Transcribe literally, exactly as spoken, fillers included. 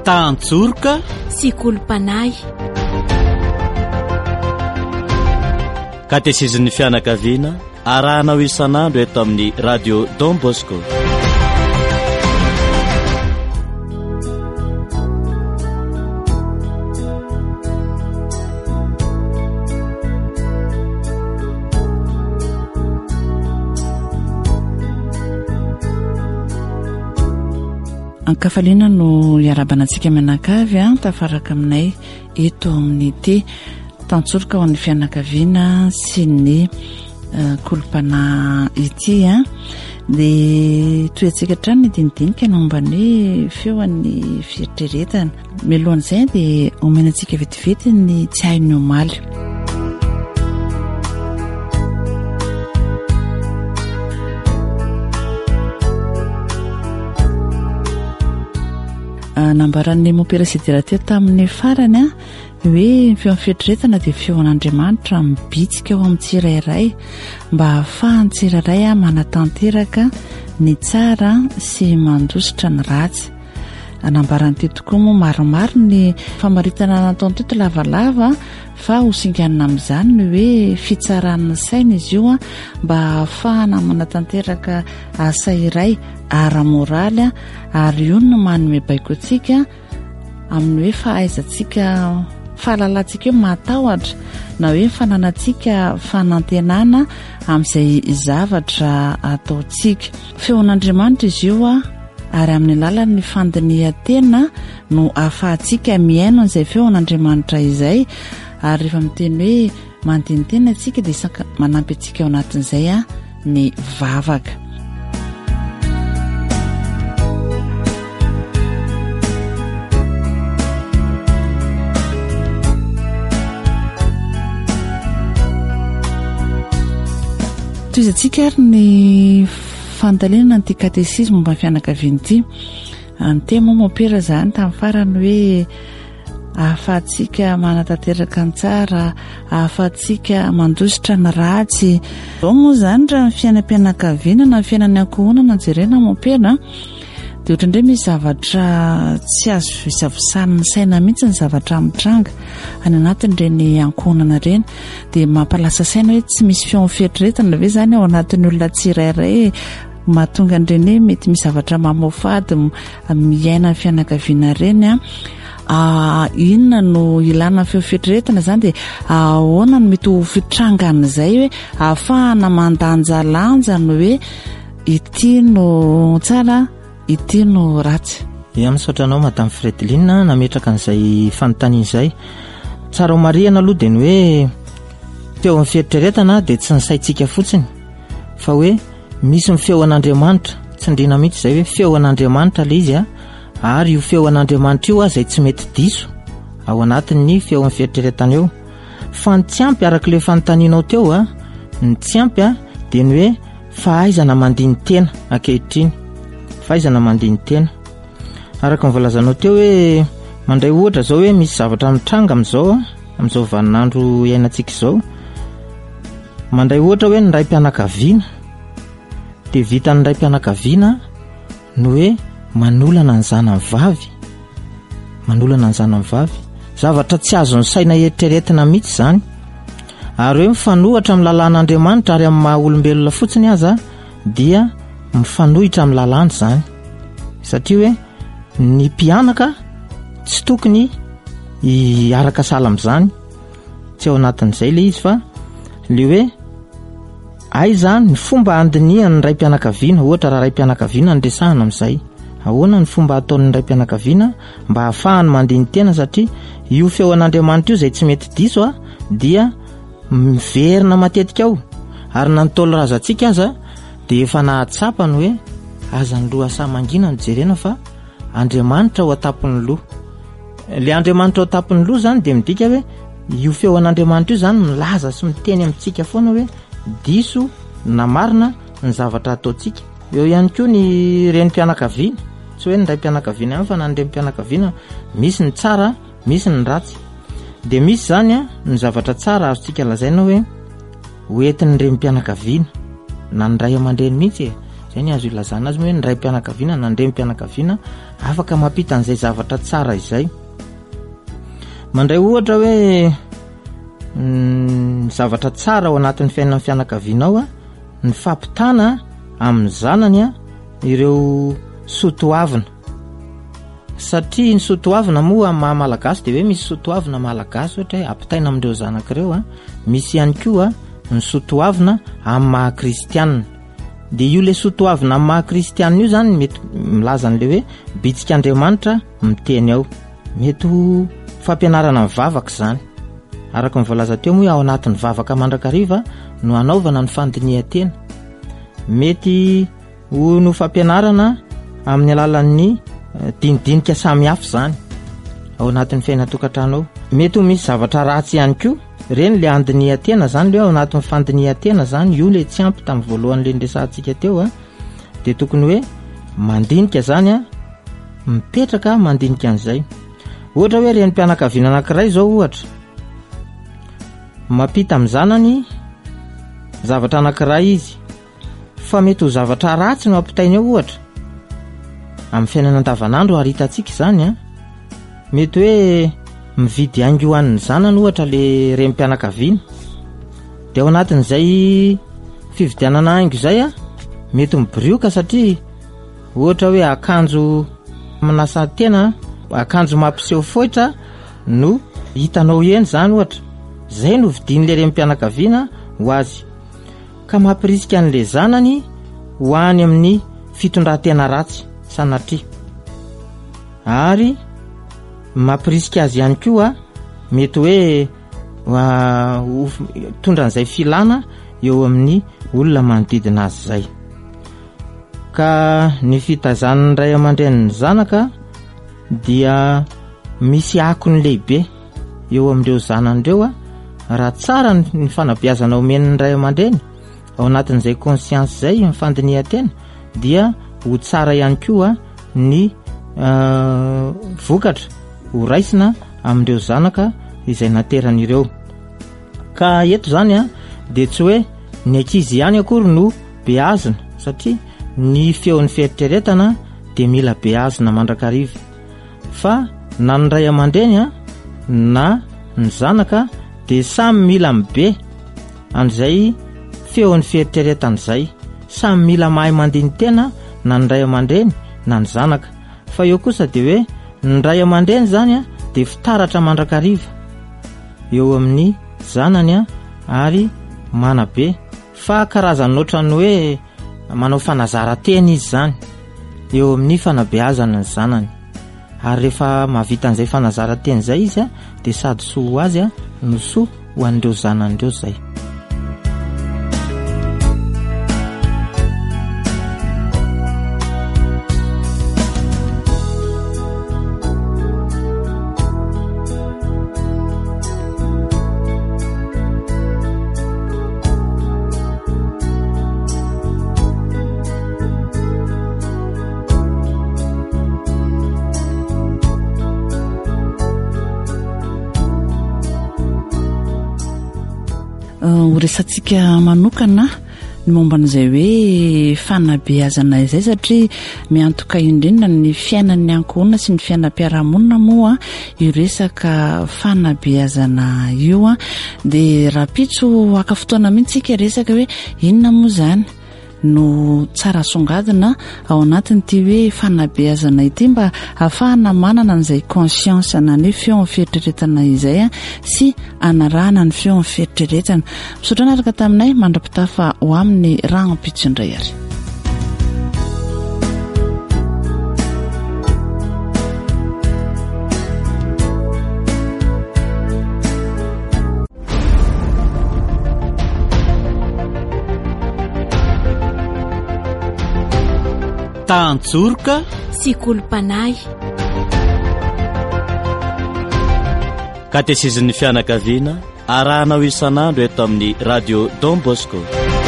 Tantsorika sy kolompanay. Katezizin'ny fianakaviana arahanao isan'andro eto amin'ny radio Don Bosco. Ankafaliana no iarabanantsika mianakavy a tafaraka aminay eto amin'ny ity Tantsorika ho an'ny fianakaviana sy ny uh, kolopana ity a dia toetsika trano ny dinidinika nomba ny feoan'ny fieritreretana. Mialohan'izay dia omenantsika vetivety ny tsy hain'ny omaly. Nambaran'ny moperasidiraa teo tamin'ny farany a hoe feo amin'ny fieritreretana dia feon'Andriamanitra mibitsika ao amin'ny tsirairay mba hahafahan'ny tsirairay a manatanteraka ny tsara sy mandositra ny ratsy. Nambarany teo tokoa moa maromaro ny famaritana nataony teto lavalava fa ho singanina amin'izany ny hoe fitsaran'ny saina izy io a mba hahafahana manatanteraka asa iray ara-moraly ary io no manome baiko antsika amin'ny hoe fahaizantsika fahalalantsika eo matahotra na hoe fananantsika fanantenana amin'izay zavatra ataontsika. Feon'Andriamanitra izy io a ary amin'ny alalan'ny fandinihan-tena no ahafahantsika miaino an'izay feon'Andriamanitra izay ary rehefa miteny hoe mandiny tena antsika dia isaka manampy antsika ao anatin'izay a ny vavaka. Toizantsika ary ny fandalenana ny ty katesisma mba fianakaviana ity. Ny tema mopera zany tamin'ny farany hoe ahafahantsika manatanteraka ny tsara, ahafahantsika mandositra ny ratsy. Ao moa zany raha ny fiainam-pianakaviana na fiainan'ny ankohonana jerena mopera dia ohatra indray misy zavatra tsy azo visavosan'ny saina mihitsy ny zavatra mitranga any anatin'ireny ankohonana ireny dia mampalasa saina hoe tsy misy feo fieritreretana ve zany ao anatin'ny olona tsirairay mahatonga an'ireny mety misy zavatra mamofady miaina ny fianakaviana ireny a. Uh, inona no ilana feo fieritreretana zany dia ahoana no mety ho fitrangan'izay hoe ahafahana mandanjalanja no hoe ity no tsara ity no ratsy. Ia misaotra anao Madame Fredeline nametraka an'izay fanontaniana izay. Tsara ho marihana aloha dia ny hoe feo amin'ny fieritreretana dia tsy ny saintsika fotsiny fa hoe misy ny feon'Andriamanitra. Tsindriana mihitsy izay hoe feon'Andriamanitra ilay izy a ary io feon'Andriamanitra io a izay tsy mety diso ao anatin'ny feo amin'ny fieritreretana eo. Fa ny tsy ampy araka ilay fanontanianao teo a ny tsy ampy a dia ny hoe fahaizana mandiny tena ankehitriny. Fahaizana mandiny tena araka ny volazanao teo hoe mandray ohatra zao hoe misy zavatra mitranga amin'izao amin'izao vaninandro iainantsika izao. Mandray ohatra hoe ny raim-pianakaviana dia vita ny raim-pianakaviana no hoe manolana ny zanany vavy manolana ny zanany vavy zavatra tsy azony saina eritreretina mihitsy zany ary hoe mifanohitra amin'ny lalàn'Andriamanitra ary amin'ny maha olombelona fotsiny aza dia mifanohitra amin'ny lalàny zany satria hoe ny mpianaka tsy tokony hiaraka sala amin'izany tsy ao anatin'izay ilay izy fa le hoe aiza ny fomba andinihan'ny ny raim-pianakaviana ohatra raha raim-pianakaviana ny resahana amin'izay ahoana ny fomba ataon'ny raim-pianakaviana mba hahafahany mandiny tena satria io feon'Andriamanitra io izay tsy mety diso a dia miverina matetika ao ary na nitolo razantsika aza dia efa nahatsapany hoe aza ny loha asa mangina no jerena fa Andriamanitra ho atapon'ny loha. Ilay Andriamanitra ho atapon'ny loha zany dia midika hoe io feon'Andriamanitra io zany milaza sy miteny amintsika foana hoe diso na marina ny zavatra ataontsika. Eo ihany koa ny renim-pianakaviana tsy hoe ny raim-pianakaviana ihany fa na ny renim-pianakaviana misy ny tsara misy ny ratsy dia misy zany a ny zavatra tsara azontsika lazaina hoe hoentin'ny renim-pianakaviana na ny ray aman-dreny mihitsy zay ny azo ilazana azy hoe ny ray mpianakaviana na ndre mpianakaviana afaka mampita an'izay zavatra tsara izay. Mandray ohatra hoe ny zavatra tsara ao anatin'ny fiainan'ny fianakavianao a ny fampitana amin'ny zanany a ireo sotoavina, satria ny sotoavina moa amin'ny mahamalagasy dia hoe misy sotoavina malagasy ohatra hoe ampitaina amin'ireo zanak'ireo a, misy ihany koa ny sotoavina amin'ny mahakristianina. Dia io le sotoavina amin'ny mahakristianina io zany mety milaza an'le hoe bitsik'Andriamanitra miteny ao, mety ho fampianarana ny vavaka zany. Araka ny voalaza teo moa ao anatin'ny vavaka mandrakariva no anaovana ny fandinihan-tena, mety ho no fampianarana amin'ny alalan'ny dinidinika samihafa zany ao anatin'ny fiainatokantrano ao. Mety ho misy zavatra ratsy ihany koa, reny le andinihan-tena zany le ao anatin'ny fandinihan-tena zany, io le tsy ampy tamin'ny voalohany le nresantsika teo a, dia tokony hoe mandinika zany a, mipetraka mandinika an'izay. Ohatra hoe reny mpianakaviana anankiray zao ohatra mampita amin'ny zanany zavatra anankiray izy, fa mety ho zavatra ratsy no ampitainy ao ohatra amin'ny fiainana andavanandro ary hitantsika izany a. Mety hoe mividy haingo ho an'ny zanany ohatra le rem-pianakaviana, dia ao anatin'izay fividianana haingo izay a mety mibrioka, satria ohatra hoe akanjo minasa tena, akanjo mampiseho foitra no hitanao eny zany ohatra, zay no vidin'le rem-pianakaviana ho azy, ka mampirisika an'le zanany ho any amin'ny fitondran-tena ratsy sanatria, ary mampirisika azy ihany koa mety hoe tondra an'izay filana eo amin'ny olona manodidina azy zay. Ka ny fitazan'ny ray aman-dreniny zanaka dia misy akony lehibe eo amin'ireo zanan'ireo a, raha tsara ny fanabeazana omen'ny ray aman-dreny ao anatin'izay conscience zay ny fandinihan-tena, dia ho tsara ihany koa ny uh, vokatra ho raisina amin'ireo zanaka izay nateran'ireo. Ka eto zany a dia tsy hoe ny ankizy ihany akory no beazina, satria ny feon'ny fieritreretana dia mila beazina mandrakariva, fa na ny ray aman-dreny a na ny zanaka dia samy mila mibe an'izay feon'ny fieritreretana izay, samy mila mahay mandiny tena na ny ray aman-dreny na ny zanaka. Fa eo kosa dia hoe ny ray aman-dreny zany a dia fitaratra mandrakariva eo amin'ny zanany a ary manabe, fa karazany ohatrany hoe manao fanazara-tena izy zany eo amin'ny fanabeazana ny zanany, ary rehefa mahavita an'izay fanazara-tena izay izy a dia sady soa ho azy a no soa ho an'ireo zanan'ireo zay. Resantsika manokana ny momba n'izay hoe fanabeazana izay, satria miantoka indrindra ny fiainan'ny ankohonana sy ny fiainam-piarahamonina moa io resaka fanabeazana io a. Dia rapitso aka fotoana mihitsika resaka hoe inona moa zany no tsara songadina ao anatin'ity hoe fanabeazana ity, mba ahafahana manana n'izay conscience na ny feon'ny fieritreretana izay a, sy anarahana ny feon'ny fieritreretana. Misaotra araka taminay mandra-pitafa ho amin'ny ragno-pitso indray ary. Tantsorika sy kolompanay, katesizin'ny fianakaviana arahanao isan'andro eto amin'ny radio Don Bosco.